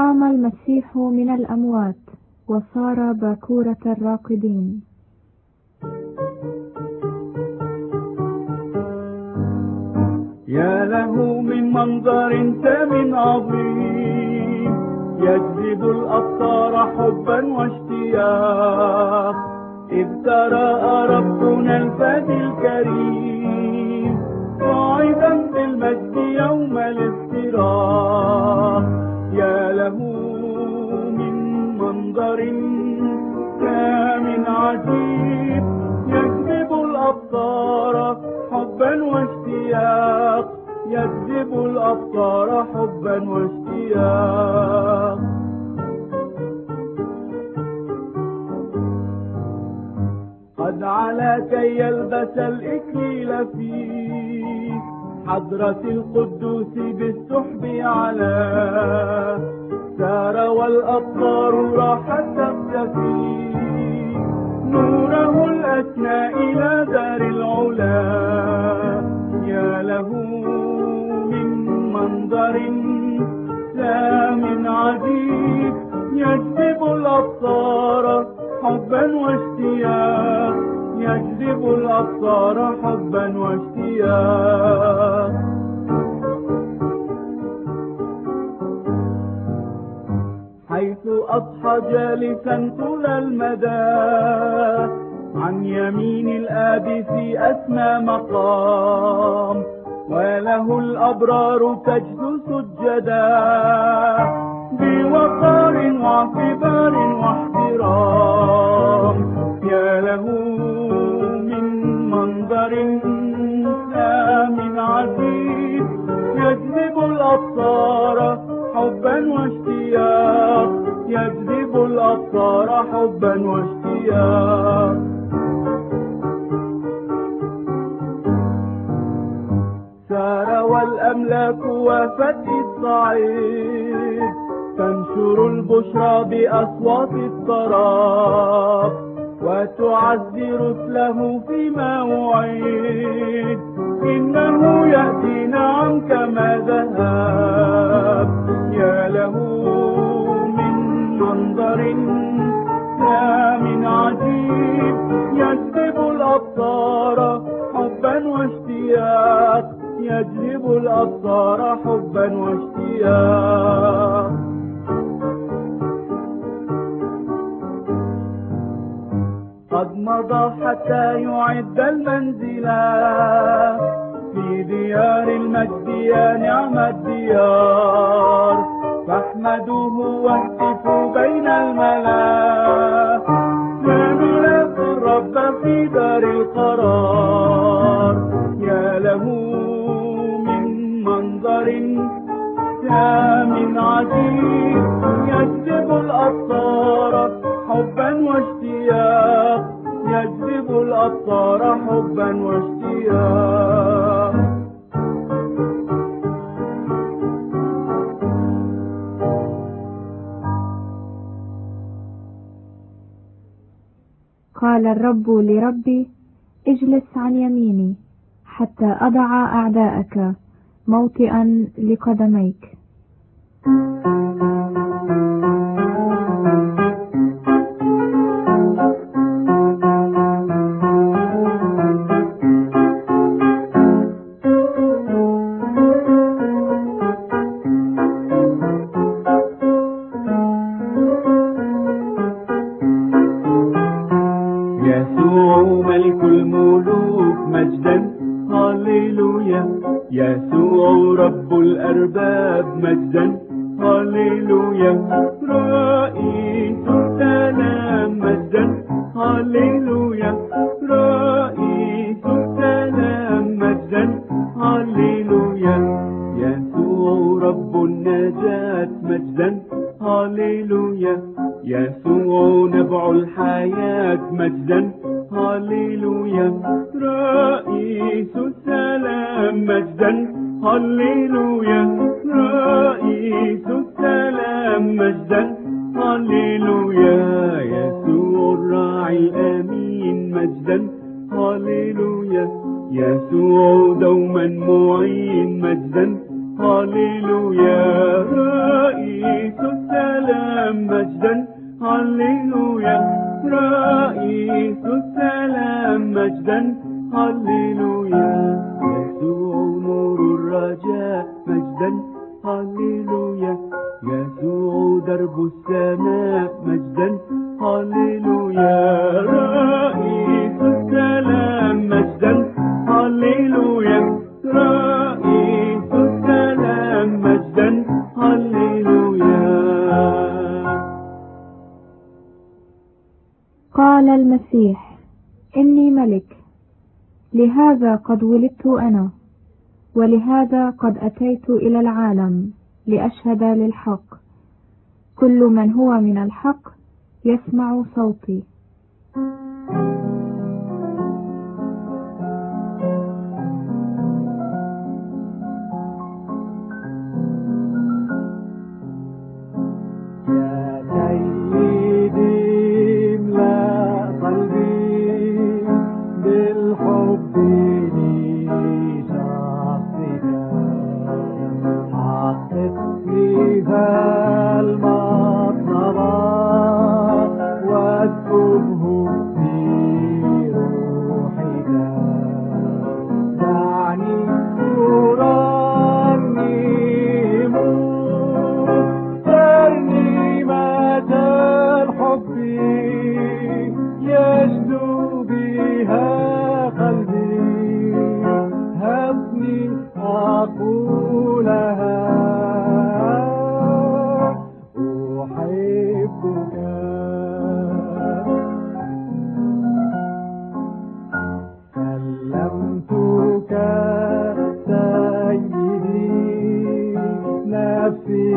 قام المسيح من الأموات وصار باكورة الراقدين. يا له من منظر سام عظيم يجذب الأبصار حبا واشتياق، إذ تراءى ربنا الفادي الكريم صاعدا بالمجد يوم الافتراق. يا له من منظر سام عجيب يجذب الأبصار حبا واشتياق، يجذب الأبصار حبا واشتياق. قد علا كي يلبس الإكليل في حضرة القدوس بالسحب على، سار والأبصار راحت تختفي نوره الأسنى إلى دار العلا. يا له من منظر سام عجيب يجذب الأبصار حبا واشتياق، يجذب الأبصار حبا واشتياق. حيث أضحى جالسا طول المدى عن يمين الآب في أسمى مقام، وله الأبرار تجد سجدا بوقار واعتبار واحترام. يا له من منظر سام عجيب يجذب الأبصار حبا واشتياق، يجذب الأبصار حبا واشتياق. سار والأملاك وفت الصعيد تنشر البشرى بأصوات الطراب، وتعزي رسله فيما وعيد إنه يأتي نعم كما ذهب. يا له من منظر سام عجيب يجذب الأبصار حبا واشتياق، يجذب الأبصار حبا واشتياق. قد مضى حتى يعد المنزل في ديار المجد، يا نعم الديار، فاحمدوه واهتفوا بين الملا، نلاقي الرب في دار القرار. يا له من منظر سام عجيب يجذب الأبصار حبا واشتياق، يجذب الأبصار حبا واشتياق. قال الرب لربي اجلس عن يميني حتى أضع أعداءك موطئا لقدميك. يسوع ملك الملوك مجدا هاليلويا، يسوع رب الأرباب مجدا هاليلويا، رئيس السلام مجدا هاليلويا، رئيس السلام مجدا هاليلويا، يسوع رب النجاة مجدا هاليلويا، يسوع نبع الحياة مجدا هاليلويا، رئيس السلام مجدا هاليلويا، رئيس السلام مجدا هاليلويا، يسوع الراعي الأمين مجدا هاليلويا، يسوع دوما معين مجدا هاليلويا، رئيس السلام السلام مجدا هللويا رئيس السلام مجدا هللويا يسوع نور الرجاء مجدا هللويا يسوع درب السماء مجدا هللويا رئيس السلام مجدا هللويا رئيس السلام مجدا هللويا. قال المسيح: إني ملك، لهذا قد ولدت أنا، ولهذا قد أتيت إلى العالم لأشهد للحق. كل من هو من الحق يسمع صوتي. يا سيدي املأ قلبي بالحب لشخصك حقق لي ذا المطلب واكتبه في روحك دعني أرنم ترنيمة الحب يشدو بها قلبي هبني أقولها أحبك. سلمتك سيدي نفسي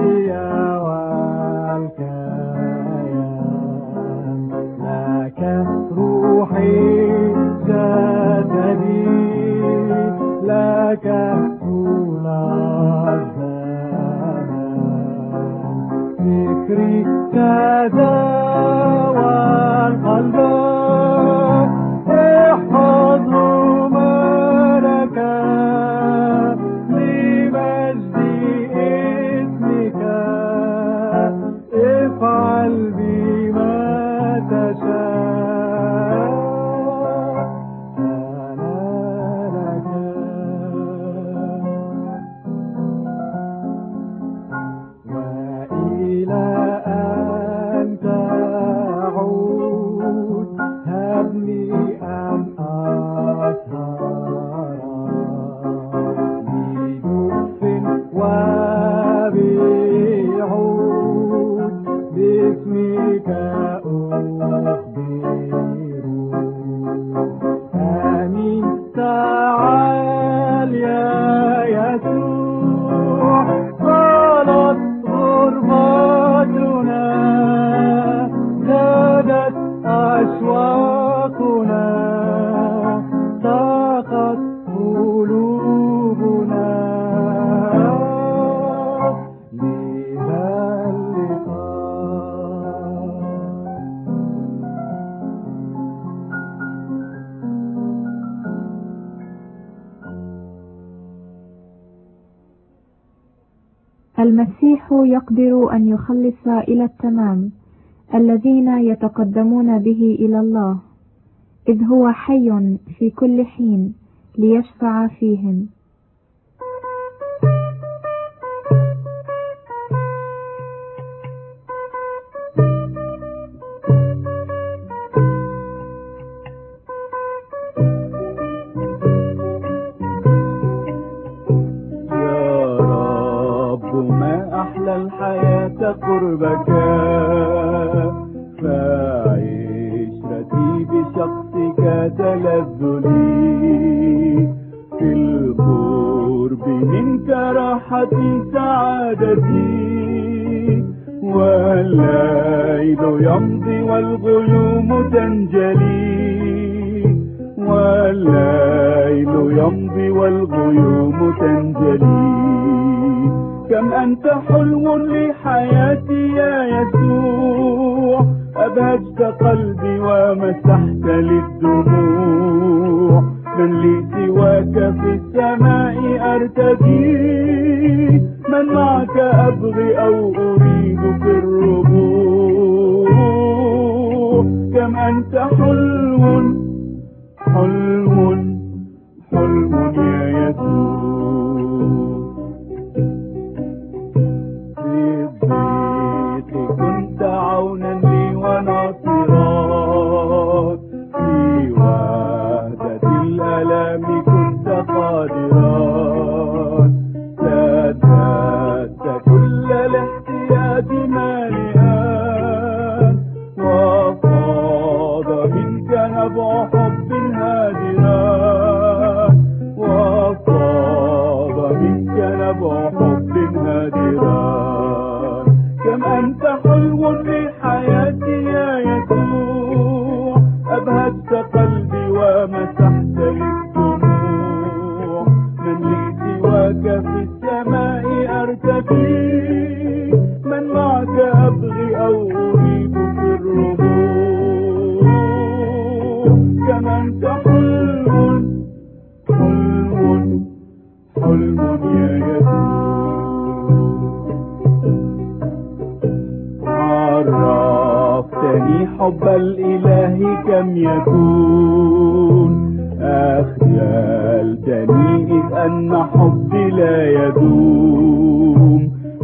والكيان لك روحي جسدي لك طول الزمان فكري كذا والقلب احفظ ملك لمجد اسمك افعل بما تشاء أنا لك. وإلى أن تعود هبني أن أسهر بدف وبعود باسمك أخبر آمين. تعال يا يسوع طالت غربتنا زادت أشواقنا ضاقت قلوبنا لذا اللقاء. المسيح يقدر أن يخلص إلى التمام الذين يتقدمون به إلى الله، إذ هو حي في كل حين ليشفع فيهم. أحلى الحياة قربك فعشرتي بشخصك تلذ لي في القرب منك راحتي سعادتي والليل يمضي والغيوم تنجلي والليل يمضي والغيوم تنجلي. كم أنت حلو لحياتي يا يسوع أبهجت قلبي ومسحت للدموع. من لي سواك في السماء أرتدي من معك أبغي أو أريد في الروح أنت حلو حلو حلو يا يسوع. في الضيق كنت عونا لي وناصرا، في وحدة الآلام كنت قادرا، سددت كل الاحتياج مالئا، وفاض منك نبع حب هادرا، وفاض منك نبع حب هادرا. كم أنت حلو لحياتي يا يسوع، أبهجت قلبي ومسحت للدموع. من لي سواك في السماء أرتقي، من معك أبغي أو أريد في الربوع. كم أنت حلو حلو حلو يا يسوع. عرفتني حب الإله كم يكون، أخجلتني إذ أن حبي لا يدوم.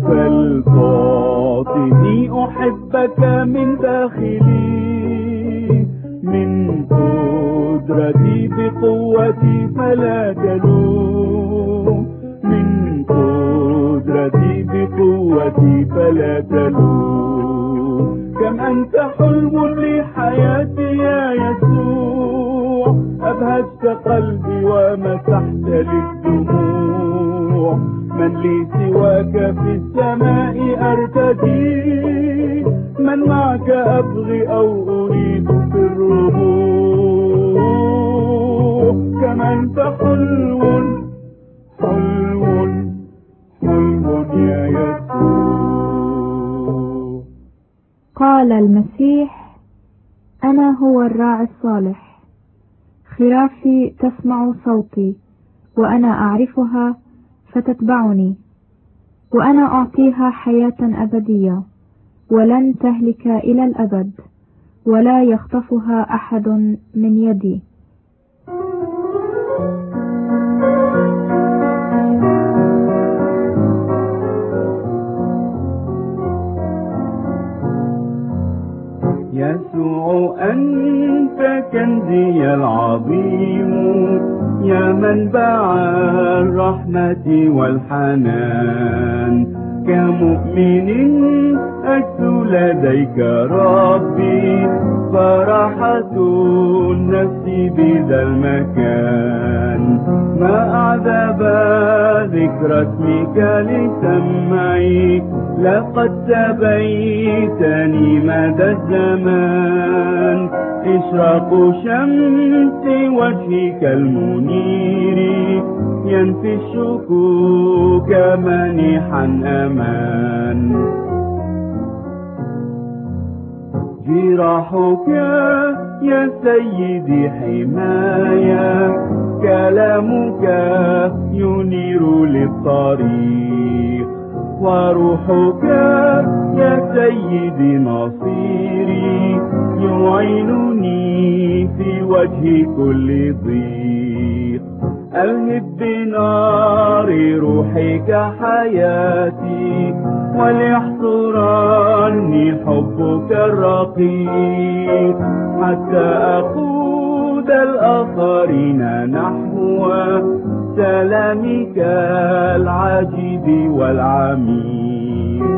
فالباطني أحبك من داخلي، من قدرتي بقوتي فلا تلوم، من قدرتي بقوتي فلا تلوم. كم أنت حلو لحياتي يا يسوع، أبهجت قلبي ومسحت للدموع. من لي سواك في السماء أرتدي، من معك أبغي أو أريد في الربوع. كم أنت حلو حلو حلو يا يسوع. قال المسيح: أنا هو الراعي الصالح، خرافي تسمع صوتي وأنا أعرفها فتتبعني، وأنا أعطيها حياة أبدية ولن تهلك إلى الأبد، ولا يخطفها أحد من يدي. يسوع أنت كنزي العظيم، يا منبع الرحمة والحنان. كمؤمن أجد لديك ربي، فرحة النفس بذا المكان. ما أعذب ذكر اسمك لسمعي، لقد سبيتني مدى الزمان. إشراق شمس وجهك المنير، ينفي الشكوك مانحا أمان. جراحك يا سيدي حماية، كلامك ينير للطريق. وروحك يا سيدي نصيري، يعينني في وجه كل ضيق. ألهب بنار روحك حياتي، وليحصرني حبك الرقيق، حتى أقود الآخرين نحو سلامك العجيب والعميق.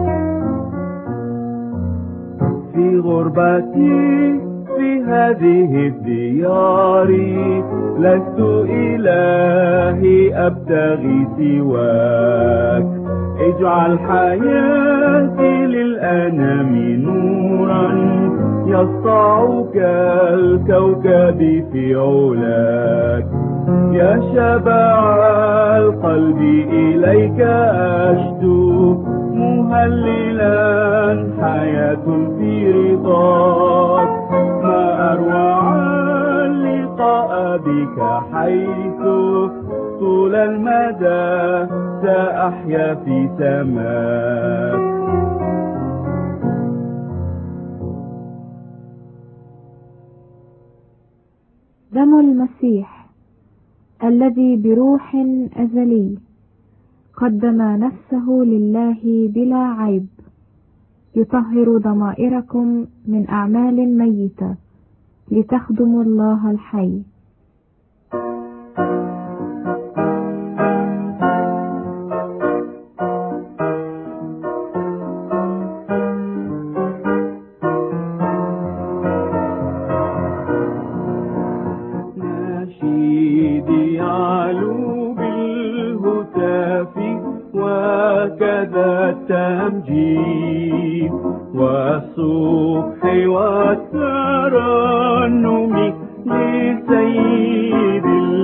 في غربتي في هذه الديار، لست إلهي أبتغي سواك. اجعل حياتي للأنام نورا، يسطع كالكوكب في علاك. يا شبع القلب إليك أشدو، مهللا حياة في رضاك. ما أروع اللقاء بك، حيث طول المدى سأحيا في سماك. دم المسيح الذي بروح أزلي قدم نفسه لله بلا عيب يطهر ضمائركم من أعمال ميتة لتخدموا الله الحي. نشيدي يعلو بالهتاف وكذا التمجيد والصبح والترنم لسيد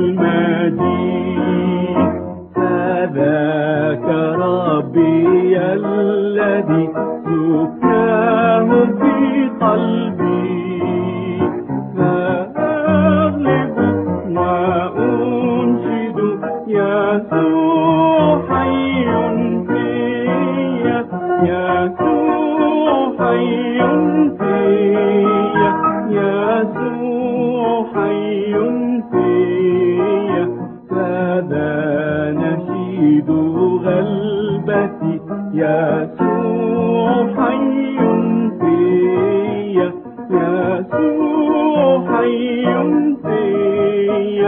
المجيد. فذاك ربي الذي سكناه في قلبي فأغلب وأنشد يسوع حي فيا يسوع حي فيا يسوع حي فيا. فذا نشيد غلبتي يسوع حي فيا يسوع حي فيا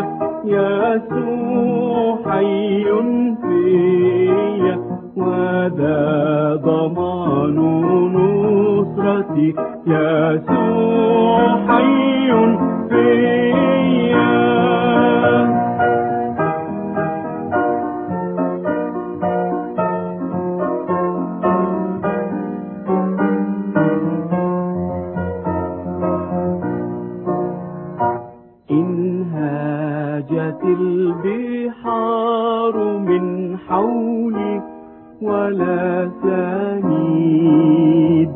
يسوع حي فيا. وذا ضمان نصرتي يسوع حي فيا. انهاجت البحار من حولي ولا سنيد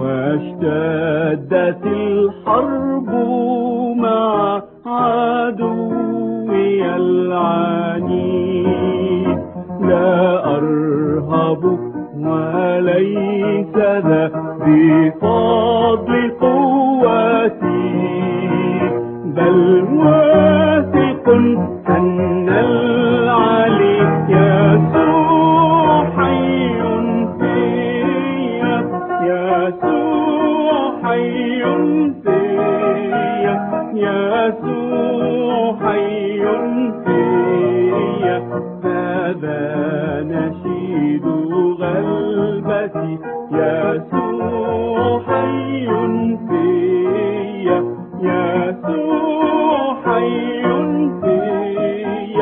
واشتدت الحرب مع عدوي العنيد. لا أرهب وليس ذا بفضل قوتي بل واثق أن العلي يسوع حي فيا يسوع حي فيا يسوع حي فيا. فذا نشيد غلبتي يسوع حي فيا يسوع حي فيا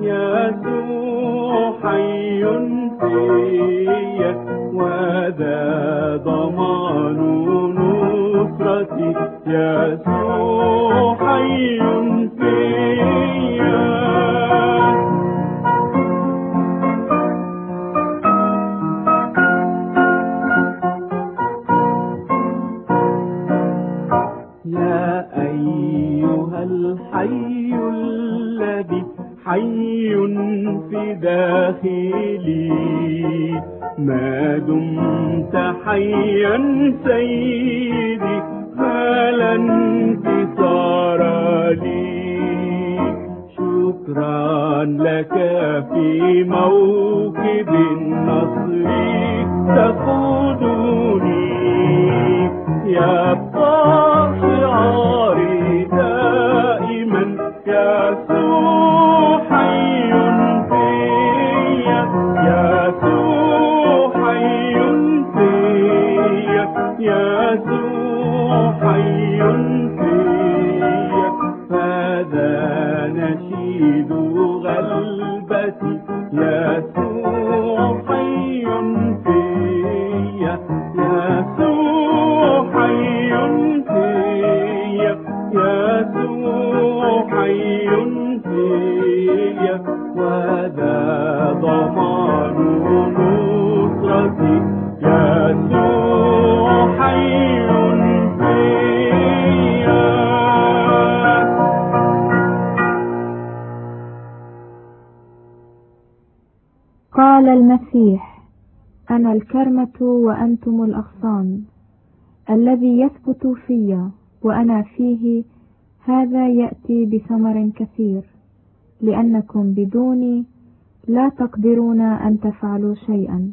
يسوع حي فيا. وذا ضمان نصرتي يسوع حي فيا. يا أيها الحي الذي حي في داخلي ما دمت حيا سيدي فلا انتصار لي. شكرا لك في موكب النصر تقودني يبقى شعاري دائما يسوع حي فيا يسوع حي فيا يسوع حي فيا. فذا نشيد غلبتي يسوع حي فيا يسوع حي فيا يسوع حي فيا. وذا ضمان نصرتي يسوع حي فيا. قال المسيح: أنا الكرمة وأنتم الأغصان، الذي يثبت في وأنا فيه هذا يأتي بثمر كثير، لأنكم بدوني لا تقدرون أن تفعلوا شيئا.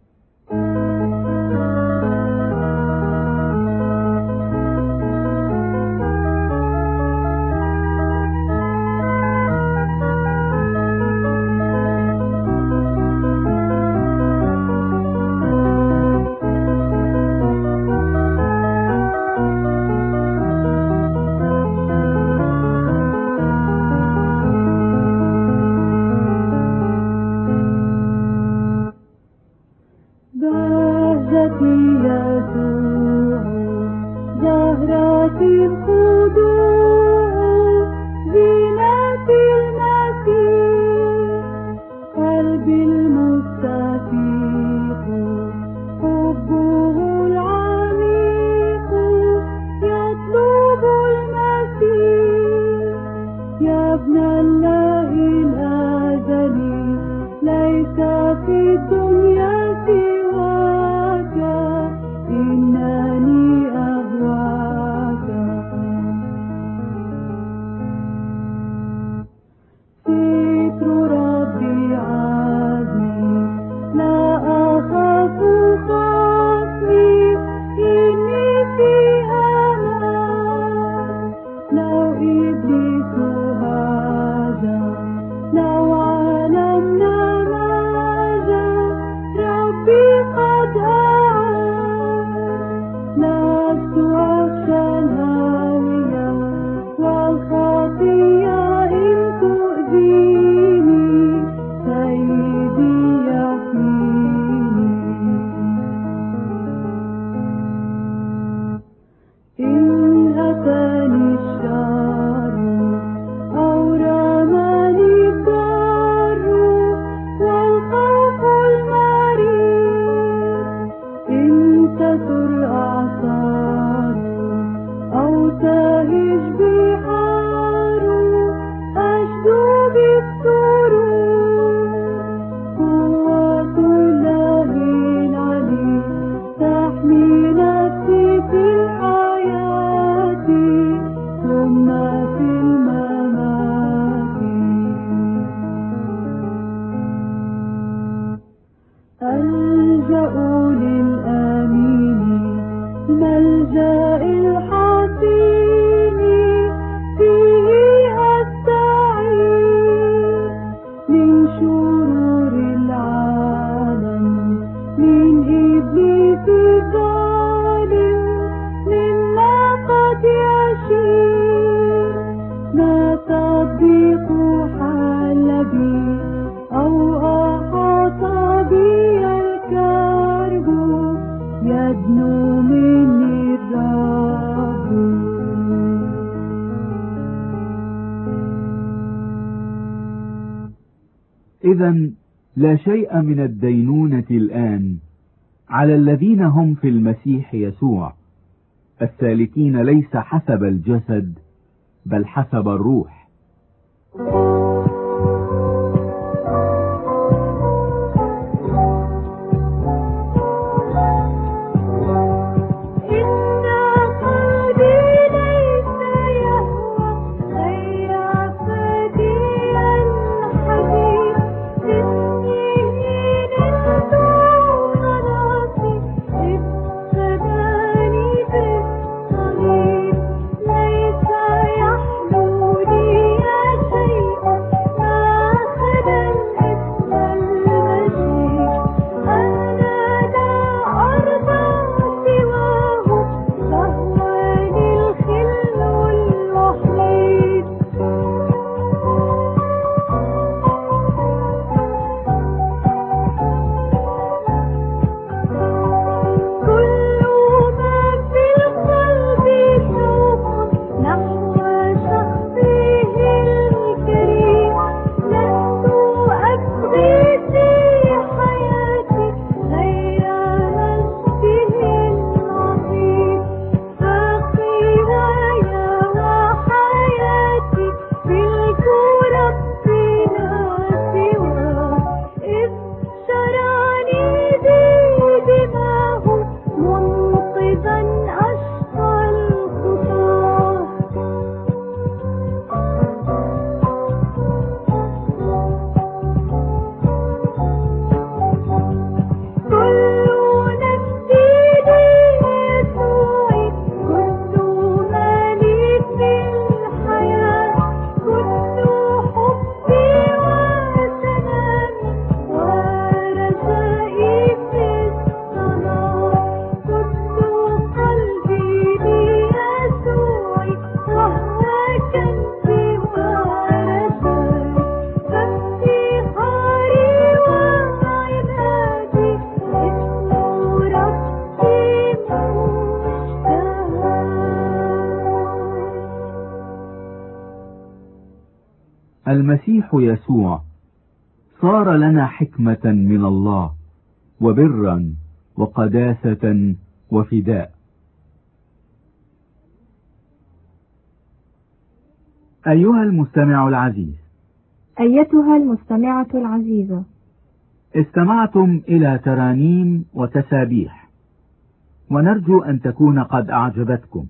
إذن لا شيء من الدينونة الآن على الذين هم في المسيح يسوع، السالكين ليس حسب الجسد بل حسب الروح. ليس يحلو لي شيء المسيح يسوع صار لنا حكمة من الله وبرا وقداسة وفداء. أيها المستمع العزيز، أيتها المستمعة العزيزة، استمعتم إلى ترانيم وتسابيح، ونرجو أن تكون قد أعجبتكم.